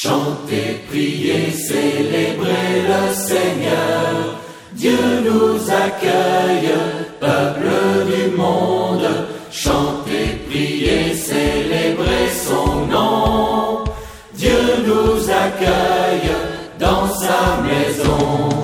Chantez, priez, célébrez le Seigneur. Dieu nous accueille, peuple du monde. Chantez, priez, célébrez son nom. Dieu nous accueille dans sa maison.